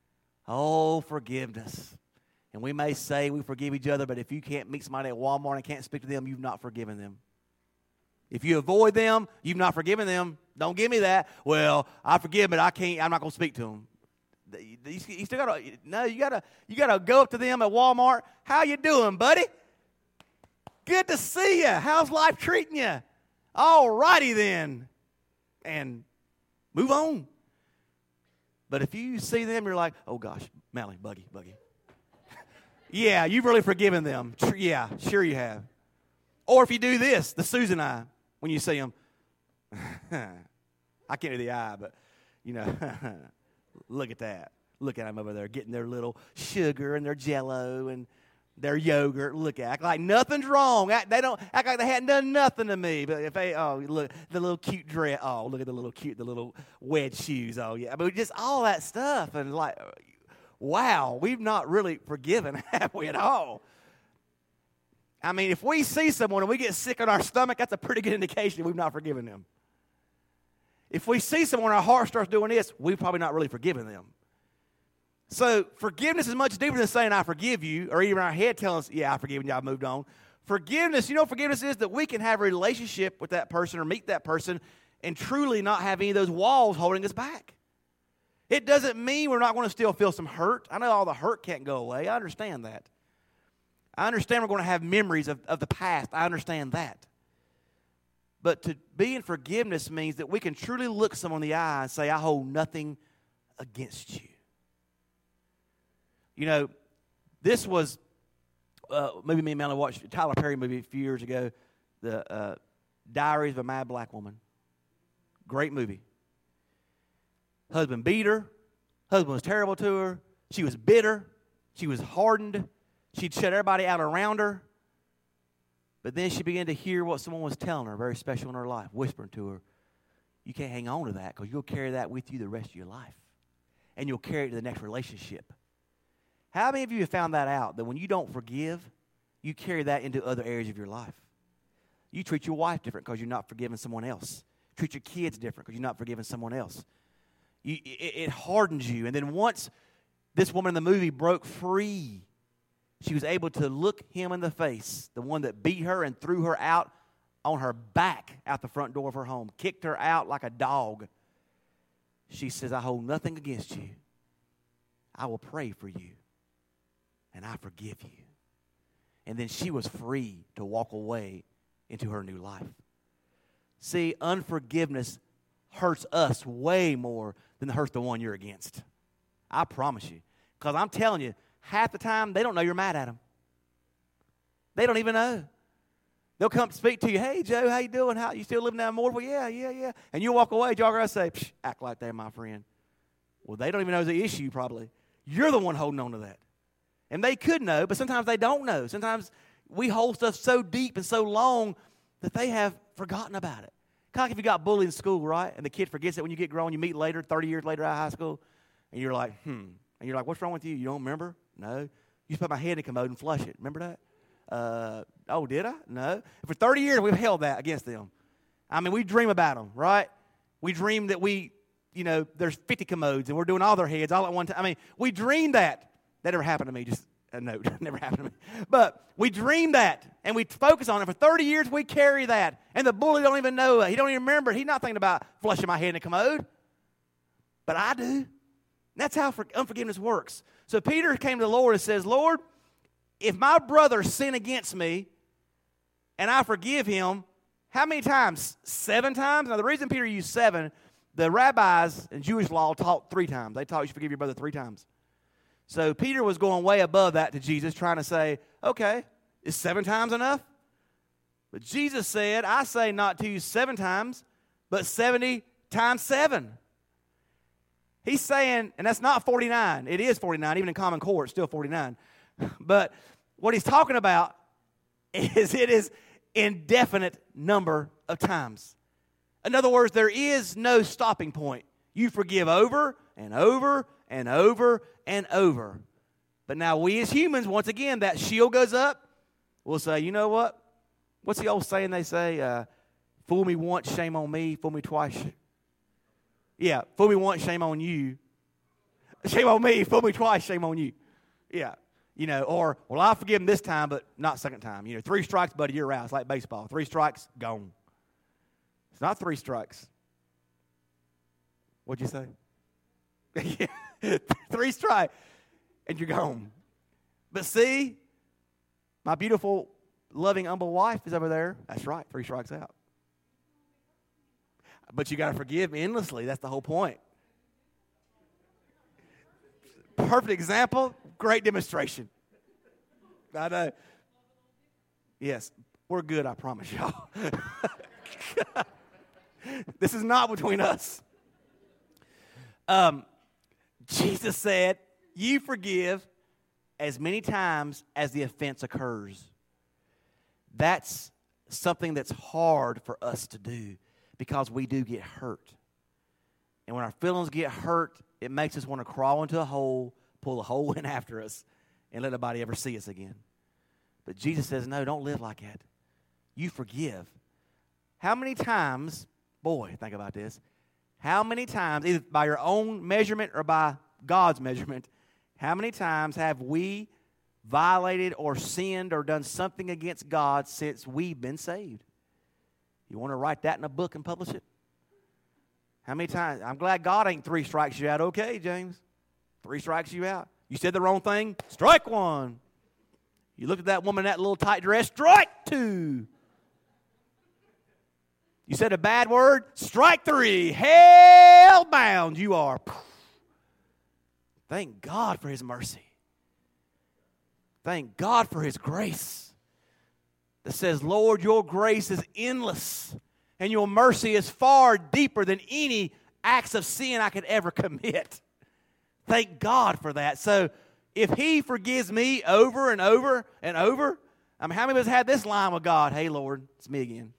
Oh, forgiveness. And we may say we forgive each other, but if you can't meet somebody at Walmart and can't speak to them, you've not forgiven them. If you avoid them, you've not forgiven them. Don't give me that. Well, I forgive, but I can't. I'm not going to speak to them. You, you still got to. No, you got to. You got to go up to them at Walmart. How you doing, buddy? Good to see you. How's life treating you? All righty then, and move on. But if you see them, you're like, oh gosh, Mally, Buggy, Buggy. Yeah, you've really forgiven them. Yeah, sure you have. Or if you do this, the Susan eye, when you see them, I can't do the eye, but, you know, look at that. Look at them over there getting their little sugar and their Jell-O and their yogurt. Look at act like nothing's wrong. Act, they don't act like they hadn't done nothing to me. But if they, oh, look, the little cute dress. Oh, look at the little cute, the little wedge shoes. Oh, yeah. But just all that stuff. And like, wow, we've not really forgiven, have we, at all? I mean, if we see someone and we get sick in our stomach, that's a pretty good indication we've not forgiven them. If we see someone and our heart starts doing this, we've probably not really forgiven them. So forgiveness is much deeper than saying I forgive you, or even our head telling us, yeah, I forgive you, I've moved on. Forgiveness, you know what forgiveness is? That we can have a relationship with that person or meet that person and truly not have any of those walls holding us back. It doesn't mean we're not going to still feel some hurt. I know all the hurt can't go away. I understand that. I understand we're going to have memories of, of the past. I understand that. But to be in forgiveness means that we can truly look someone in the eye and say, I hold nothing against you. You know, this was, uh, maybe me and Melanie watched a Tyler Perry movie a few years ago, The uh, Diaries of a Mad Black Woman. Great movie. Husband beat her. Husband was terrible to her. She was bitter. She was hardened. She'd shut everybody out around her. But then she began to hear what someone was telling her, very special in her life, whispering to her, you can't hang on to that because you'll carry that with you the rest of your life. And you'll carry it to the next relationship. How many of you have found that out, that when you don't forgive, you carry that into other areas of your life? You treat your wife different because you're not forgiving someone else. Treat your kids different because you're not forgiving someone else. You, it, it hardens you. And then once this woman in the movie broke free, she was able to look him in the face, the one that beat her and threw her out on her back out the front door of her home, kicked her out like a dog. She says, I hold nothing against you. I will pray for you, and I forgive you. And then she was free to walk away into her new life. See, unforgiveness hurts us way more than it hurts the one you're against. I promise you. Because I'm telling you, half the time, they don't know you're mad at them. They don't even know. They'll come speak to you, hey, Joe, how you doing? How you still living down in Mooresville? Yeah, yeah, yeah. And you walk away, jog around and say, act like they're my friend. Well, they don't even know the issue probably. You're the one holding on to that. And they could know, but sometimes they don't know. Sometimes we hold stuff so deep and so long that they have forgotten about it. Kind of like if you got bullied in school, right? And the kid forgets it when you get grown, you meet later, thirty years later out of high school, and you're like, hmm. And you're like, what's wrong with you? You don't remember? No. You just put my head in the commode and flush it. Remember that? Uh, oh, did I? No. For thirty years, we've held that against them. I mean, we dream about them, right? We dream that we, you know, there's fifty commodes, and we're doing all their heads all at one time. I mean, we dream that. That never happened to me, just a note. Never happened to me. But we dream that, and we focus on it. For thirty years, we carry that. And the bully don't even know it. He don't even remember it. He's not thinking about flushing my head in the commode. But I do. That's how unforgiveness works. So Peter came to the Lord and says, Lord, if my brother sin against me and I forgive him, how many times? Seven times? Now, the reason Peter used seven, the rabbis in Jewish law taught three times. They taught you should forgive your brother three times. So Peter was going way above that to Jesus, trying to say, okay, is seven times enough? But Jesus said, I say not to you seven times, but seventy times seven. He's saying, and that's not forty-nine. It is forty-nine. Even in common core, it's still forty-nine. But what he's talking about is it is indefinite number of times. In other words, there is no stopping point. You forgive over and over and over and over. But now we as humans, once again, that shield goes up. We'll say, you know what? What's the old saying they say? Uh, fool me once, shame on me. Fool me twice. Yeah, fool me once, shame on you. Shame on me, fool me twice, shame on you. Yeah, you know, or, well, I'll forgive him this time, but not second time. You know, three strikes, buddy, you're out. It's like baseball. Three strikes, gone. It's not three strikes. What'd you say? Yeah, three strikes, and you're gone. But see, my beautiful, loving, humble wife is over there. That's right, three strikes out. But you got to forgive endlessly. That's the whole point. Perfect example, great demonstration. I know. Yes, we're good, I promise y'all. This is not between us. Um, Jesus said, you forgive as many times as the offense occurs. That's something that's hard for us to do. Because we do get hurt. And when our feelings get hurt, it makes us want to crawl into a hole, pull a hole in after us, and let nobody ever see us again. But Jesus says, no, don't live like that. You forgive. How many times, boy, think about this, how many times, either by your own measurement or by God's measurement, How many times have we violated or sinned or done something against God since we've been saved? You want to write that in a book and publish it? How many times? I'm glad God ain't three strikes you out. Okay, James. Three strikes you out. You said the wrong thing? Strike one. You looked at that woman in that little tight dress? Strike two. You said a bad word? Strike three. Hell-bound you are. Thank God for His mercy. Thank God for His grace that says, Lord, your grace is endless and your mercy is far deeper than any acts of sin I could ever commit. Thank God for that. So if He forgives me over and over and over, I mean, how many of us had this line with God? Hey, Lord, it's me again.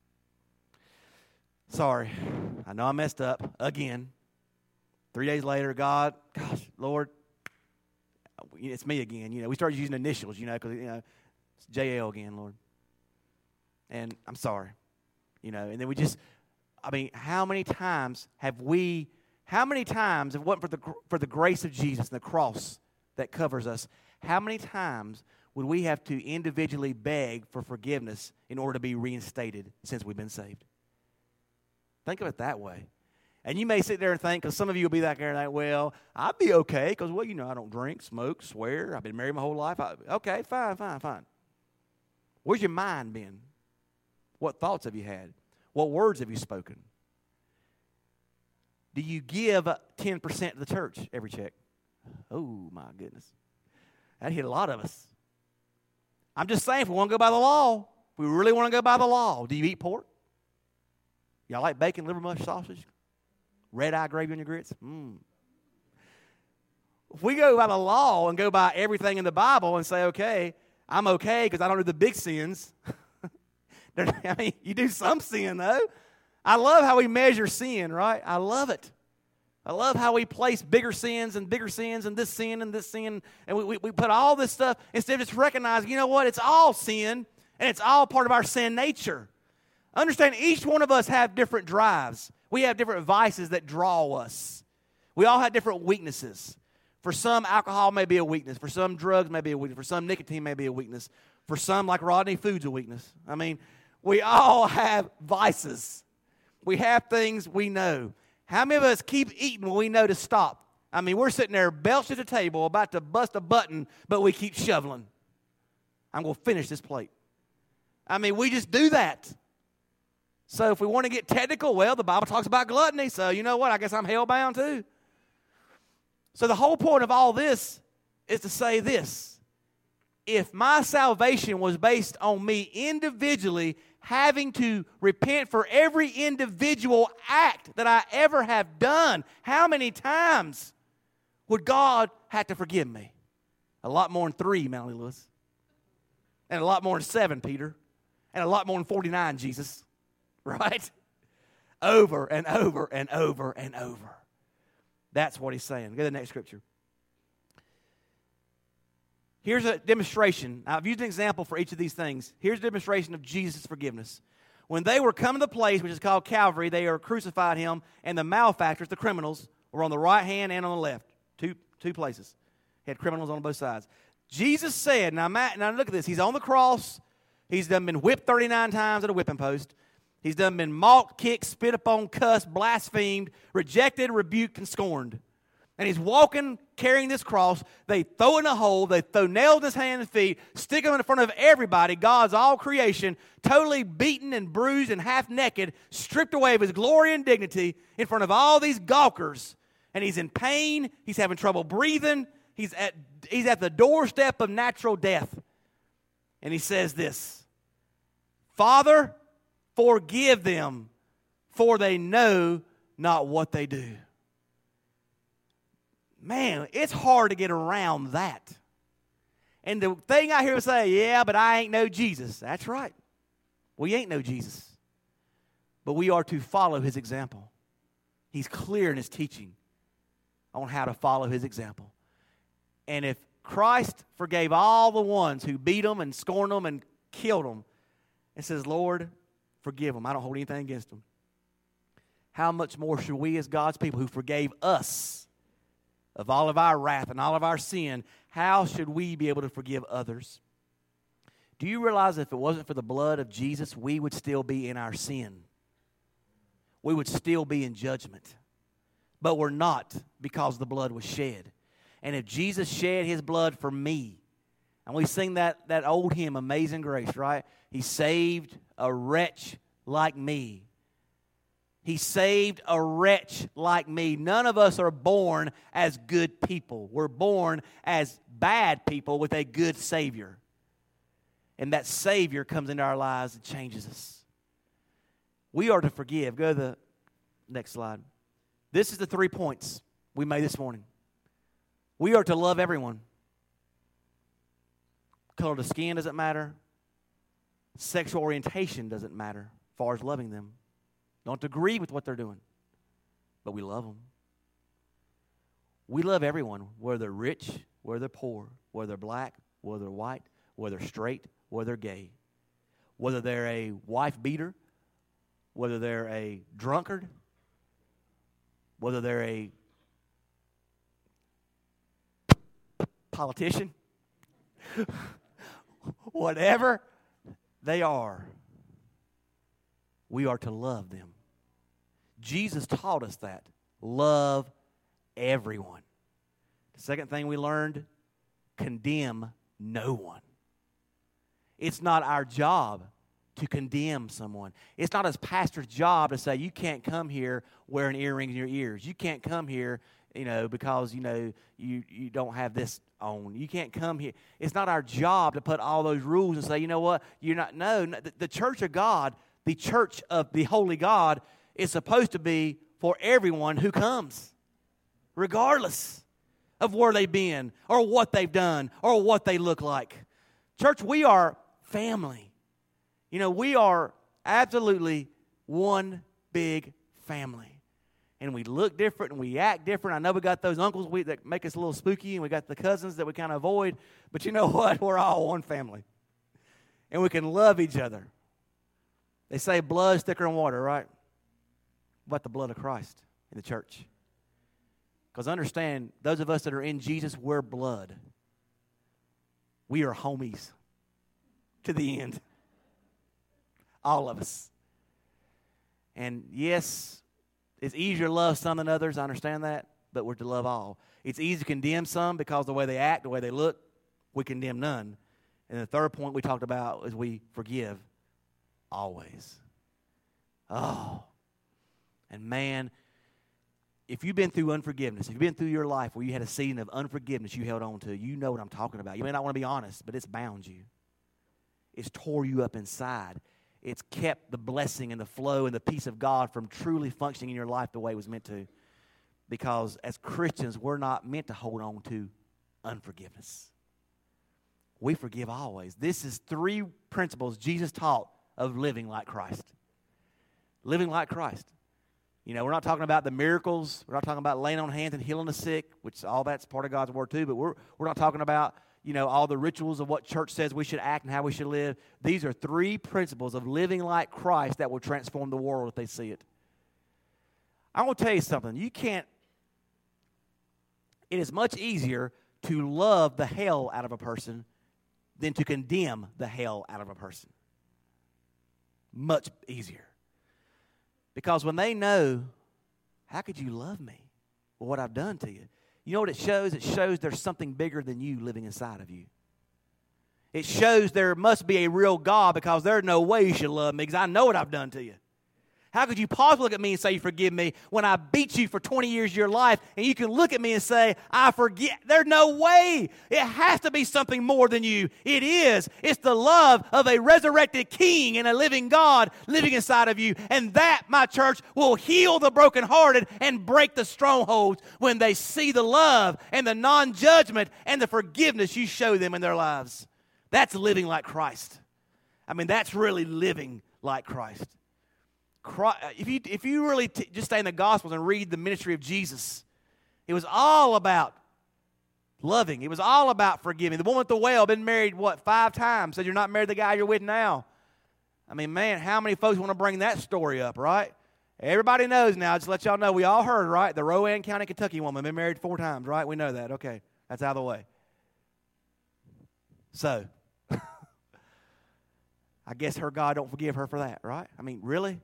Sorry, I know I messed up again. Three days later, God, gosh, Lord, it's me again. You know, we started using initials, you know, because, you know, it's J L again, Lord. And I'm sorry, you know, and then we just, I mean, how many times have we, how many times, if it wasn't for the, for the grace of Jesus and the cross that covers us, how many times would we have to individually beg for forgiveness in order to be reinstated since we've been saved? Think of it that way. And you may sit there and think, because some of you will be like there like, well, I'd be okay, because, well, you know, I don't drink, smoke, swear. I've been married my whole life. I, okay, fine, fine, fine. Where's your mind been? What thoughts have you had? What words have you spoken? Do you give ten percent to the church every check? Oh, my goodness. That hit a lot of us. I'm just saying, if we want to go by the law, if we really want to go by the law, do you eat pork? Y'all like bacon, liver mush, sausage? Red-eye gravy on your grits? Mmm. If we go by the law and go by everything in the Bible and say, okay, I'm okay because I don't do the big sins. I mean, you do some sin, though. I love how we measure sin, right? I love it. I love how we place bigger sins and bigger sins and this sin and this sin. And we, we, we put all this stuff instead of just recognizing, you know what? It's all sin, and it's all part of our sin nature. Understand, each one of us have different drives. We have different vices that draw us. We all have different weaknesses. For some, alcohol may be a weakness. For some, drugs may be a weakness. For some, nicotine may be a weakness. For some, like Rodney, food's a weakness. I mean, we all have vices. We have things we know. How many of us keep eating when we know to stop? I mean, we're sitting there belched at the table about to bust a button, but we keep shoveling. I'm going to finish this plate. I mean, we just do that. So if we want to get technical, well, the Bible talks about gluttony, so you know what? I guess I'm hell-bound too. So the whole point of all this is to say this. If my salvation was based on me individually having to repent for every individual act that I ever have done, how many times would God have to forgive me? A lot more than three, Mountie Lewis. And a lot more than seven, Peter. And a lot more than forty-nine, Jesus. Right? Over and over and over and over. That's what he's saying. Go to the next scripture. Here's a demonstration. Now, I've used an example for each of these things. Here's a demonstration of Jesus' forgiveness. When they were coming to the place which is called Calvary, they are crucified him, and the malefactors, the criminals, were on the right hand and on the left. Two, two places. He had criminals on both sides. Jesus said, now, Matt, now look at this. He's on the cross. He's done been whipped thirty-nine times at a whipping post. He's done been mocked, kicked, spit upon, cussed, blasphemed, rejected, rebuked, and scorned. And he's walking, carrying this cross. They throw it in a hole. They throw nails in his hands and feet, stick him in front of everybody, God's all creation, totally beaten and bruised and half naked, stripped away of his glory and dignity in front of all these gawkers. And he's in pain. He's having trouble breathing. He's at, he's at the doorstep of natural death. And he says this, Father, forgive them, for they know not what they do. Man, it's hard to get around that. And the thing I hear say, yeah, but I ain't no Jesus. That's right. We ain't no Jesus. But we are to follow his example. He's clear in his teaching on how to follow his example. And if Christ forgave all the ones who beat them and scorned them and killed them, and says, Lord, forgive them. I don't hold anything against them. How much more should we as God's people who forgave us of all of our wrath and all of our sin, how should we be able to forgive others? Do you realize if it wasn't for the blood of Jesus, we would still be in our sin? We would still be in judgment. But we're not, because the blood was shed. And if Jesus shed his blood for me, and we sing that, that old hymn, Amazing Grace, right? He saved a wretch like me. He saved a wretch like me. None of us are born as good people. We're born as bad people with a good Savior. And that Savior comes into our lives and changes us. We are to forgive. Go to the next slide. This is the three points we made this morning. We are to love everyone. Color of the skin doesn't matter. Sexual orientation doesn't matter as far as loving them. Don't agree with what they're doing, but we love them. We love everyone, whether they're rich, whether they're poor, whether they're black, whether they're white, whether they're straight, whether they're gay, whether they're a wife beater, whether they're a drunkard, whether they're a politician, whatever they are, we are to love them. Jesus taught us that. Love everyone. The second thing we learned, condemn no one. It's not our job to condemn someone. It's not his pastor's job to say, you can't come here wearing earrings in your ears. You can't come here, you know, because, you know, you, you don't have this on. You can't come here. It's not our job to put all those rules and say, you know what, you're not. No, the, the church of God, the church of the holy God, is supposed to be for everyone who comes, regardless of where they've been or what they've done or what they look like. Church, we are family. You know, we are absolutely one big family. And we look different and we act different. I know we got those uncles we, that make us a little spooky, and we got the cousins that we kind of avoid. But you know what? We're all one family. And we can love each other. They say blood's thicker than water, right? What about the blood of Christ in the church? Because understand, those of us that are in Jesus, we're blood. We are homies to the end. All of us. And yes, it's easier to love some than others. I understand that. But we're to love all. It's easy to condemn some because the way they act, the way they look, we condemn none. And the third point we talked about is we forgive always. Oh. And man, if you've been through unforgiveness, if you've been through your life where you had a season of unforgiveness you held on to, you know what I'm talking about. You may not want to be honest, but it's bound you. It's tore you up inside. It's kept the blessing and the flow and the peace of God from truly functioning in your life the way it was meant to. Because as Christians, we're not meant to hold on to unforgiveness. We forgive always. This is three principles Jesus taught of living like Christ. Living like Christ. You know, we're not talking about the miracles. We're not talking about laying on hands and healing the sick, which all that's part of God's word too. But we're we're not talking about, you know, all the rituals of what church says we should act and how we should live. These are three principles of living like Christ that will transform the world if they see it. I'm going to tell you something. You can't, it is much easier to love the hell out of a person than to condemn the hell out of a person. Much easier. Because when they know, how could you love me for what I've done to you? You know what it shows? It shows there's something bigger than you living inside of you. It shows there must be a real God, because there's no way you should love me because I know what I've done to you. How could you possibly look at me and say you forgive me when I beat you for twenty years of your life, and you can look at me and say, I forget? There's no way. It has to be something more than you. It is. It's the love of a resurrected King and a living God living inside of you. And that, my church, will heal the brokenhearted and break the strongholds when they see the love and the non-judgment and the forgiveness you show them in their lives. That's living like Christ. I mean, that's really living like Christ. Christ, if you if you really t- just stay in the Gospels and read the ministry of Jesus, it was all about loving. It was all about forgiving. The woman at the well, been married, what, five times, said you're not married to the guy you're with now. I mean, man, how many folks want to bring that story up, right? Everybody knows now. Just let y'all know. We all heard, right? The Rowan County, Kentucky woman been married four times, right? We know that. Okay, that's out of the way. So, I guess her God don't forgive her for that, right? I mean, really?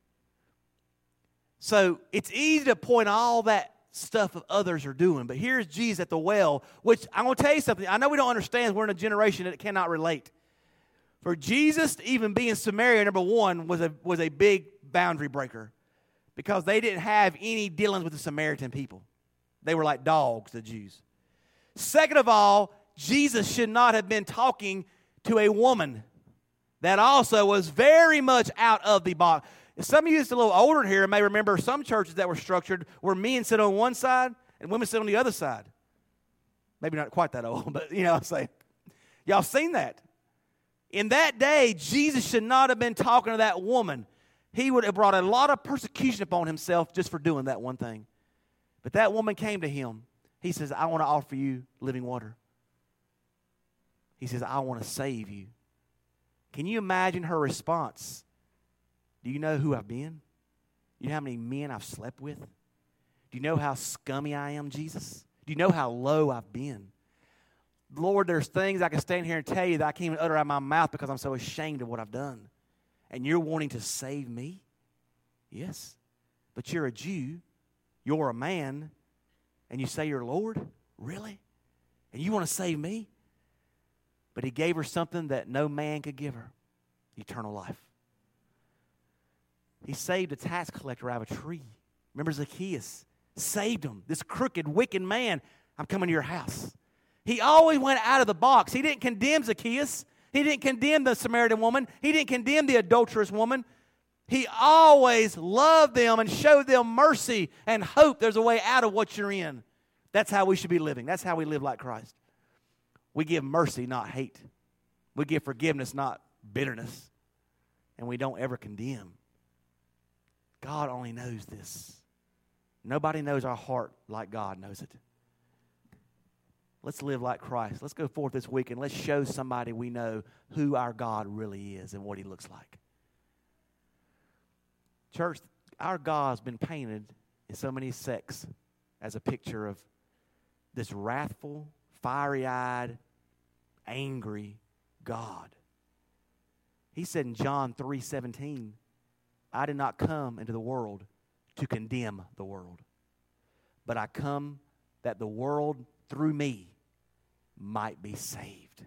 So, it's easy to point all that stuff that others are doing, but here's Jesus at the well, which I'm going to tell you something. I know we don't understand. We're in a generation that cannot relate. For Jesus to even be in Samaria, number one, was a, was a big boundary breaker because they didn't have any dealings with the Samaritan people. They were like dogs, the Jews. Second of all, Jesus should not have been talking to a woman that also was very much out of the box. Some of you that's a little older here may remember some churches that were structured where men sit on one side and women sit on the other side. Maybe not quite that old, but you know what I'm saying. Y'all seen that. In that day, Jesus should not have been talking to that woman. He would have brought a lot of persecution upon himself just for doing that one thing. But that woman came to him. He says, I want to offer you living water. He says, I want to save you. Can you imagine her response? Do you know who I've been? Do you know how many men I've slept with? Do you know how scummy I am, Jesus? Do you know how low I've been? Lord, there's things I can stand here and tell you that I can't even utter out of my mouth because I'm so ashamed of what I've done. And you're wanting to save me? Yes. But you're a Jew. You're a man. And you say you're Lord? Really? And you want to save me? But he gave her something that no man could give her. Eternal life. He saved a tax collector out of a tree. Remember Zacchaeus? Saved him. This crooked, wicked man. I'm coming to your house. He always went out of the box. He didn't condemn Zacchaeus. He didn't condemn the Samaritan woman. He didn't condemn the adulterous woman. He always loved them and showed them mercy and hope there's a way out of what you're in. That's how we should be living. That's how we live like Christ. We give mercy, not hate. We give forgiveness, not bitterness. And we don't ever condemn. God only knows this. Nobody knows our heart like God knows it. Let's live like Christ. Let's go forth this week and let's show somebody we know who our God really is and what he looks like. Church, our God's been painted in so many sects as a picture of this wrathful, fiery-eyed, angry God. He said in John three seventeen, I did not come into the world to condemn the world, but I come that the world through me might be saved.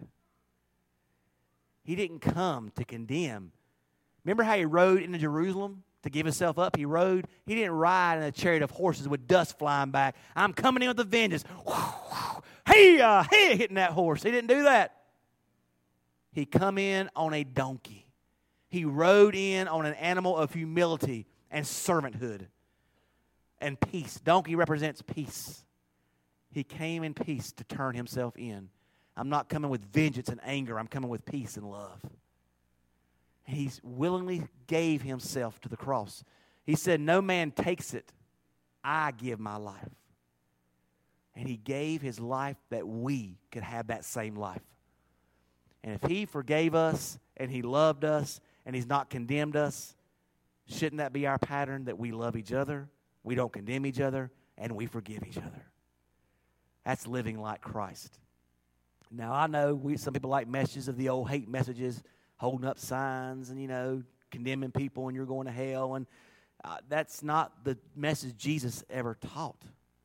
He didn't come to condemn. Remember how he rode into Jerusalem to give himself up? He rode. He didn't ride in a chariot of horses with dust flying back. I'm coming in with a vengeance. Hey, uh, hey, hitting that horse. He didn't do that. He come in on a donkey. He rode in on an animal of humility and servanthood and peace. Donkey represents peace. He came in peace to turn himself in. I'm not coming with vengeance and anger. I'm coming with peace and love. He willingly gave himself to the cross. He said, no man takes it. I give my life. And he gave his life that we could have that same life. And if he forgave us and he loved us and he's not condemned us, shouldn't that be our pattern, that we love each other, we don't condemn each other, and we forgive each other? That's living like Christ. Now, I know we, some people like messages of the old hate messages, holding up signs and, you know, condemning people and you're going to hell. And uh, that's not the message Jesus ever taught.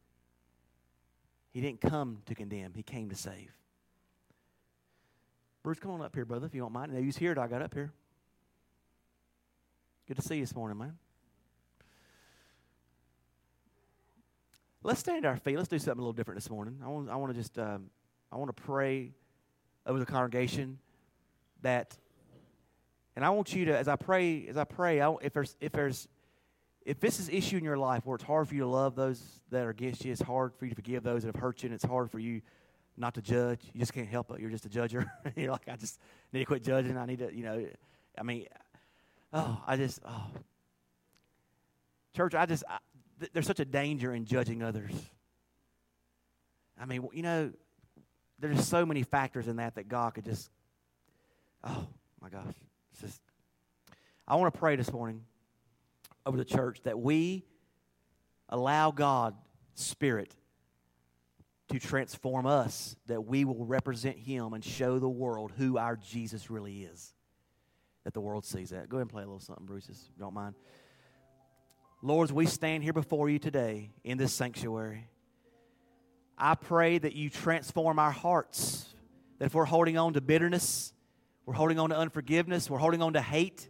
He didn't come to condemn. He came to save. Bruce, come on up here, brother, if you don't mind. I know you was here till I got up here. Good to see you this morning, man. Let's stand to our feet. Let's do something a little different this morning. I want, I want to just, um, I want to pray over the congregation that, and I want you to, as I pray, as I pray, I, if there's, if there's, if this is an issue in your life where it's hard for you to love those that are against you, it's hard for you to forgive those that have hurt you, and it's hard for you not to judge. You just can't help it. You're just a judger. You're like, I just need to quit judging. I need to, you know, I mean, oh, I just, oh. Church, I just, I, th- there's such a danger in judging others. I mean, you know, there's so many factors in that that God could just, oh, my gosh. It's just, I want to pray this morning over the church, that we allow God's Spirit to transform us, that we will represent Him and show the world who our Jesus really is, that the world sees that. Go ahead and play a little something, Bruce, if you don't mind. Lord, as we stand here before you today in this sanctuary, I pray that you transform our hearts, that if we're holding on to bitterness, we're holding on to unforgiveness, we're holding on to hate,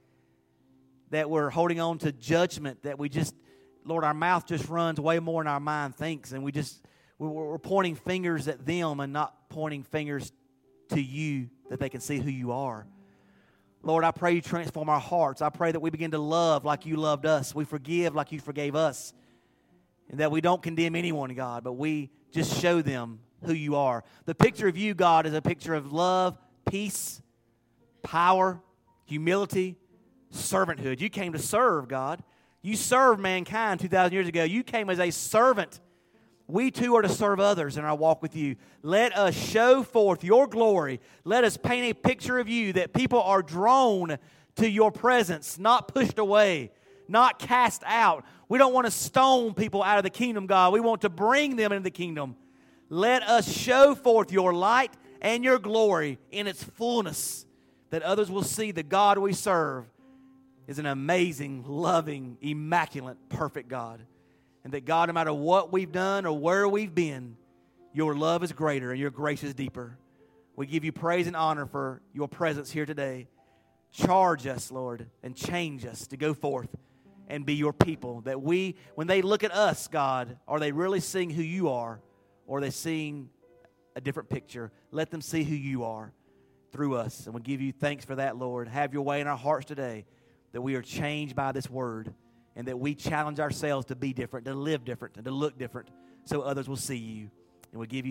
that we're holding on to judgment, that we just, Lord, our mouth just runs way more than our mind thinks, and we just, we're pointing fingers at them and not pointing fingers to you, that they can see who you are. Lord, I pray you transform our hearts. I pray that we begin to love like you loved us. We forgive like you forgave us. And that we don't condemn anyone, God, but we just show them who you are. The picture of you, God, is a picture of love, peace, power, humility, servanthood. You came to serve, God. You served mankind two thousand years ago. You came as a servant. We too are to serve others in our walk with you. Let us show forth your glory. Let us paint a picture of you that people are drawn to your presence, not pushed away, not cast out. We don't want to stone people out of the kingdom, God. We want to bring them into the kingdom. Let us show forth your light and your glory in its fullness, that others will see the God we serve is an amazing, loving, immaculate, perfect God. And that, God, no matter what we've done or where we've been, your love is greater and your grace is deeper. We give you praise and honor for your presence here today. Charge us, Lord, and change us to go forth and be your people. That we, when they look at us, God, are they really seeing who you are, or are they seeing a different picture? Let them see who you are through us. And we give you thanks for that, Lord. Have your way in our hearts today, that we are changed by this word, and that we challenge ourselves to be different, to live different, and to look different, so others will see you. And we give you